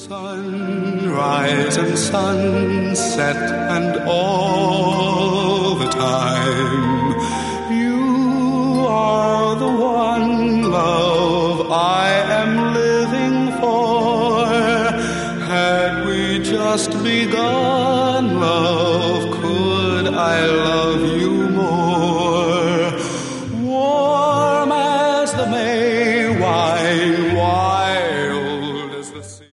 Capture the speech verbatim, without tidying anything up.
Sunrise and sunset and all the time. You are the one, love, I am living for. Had we just begun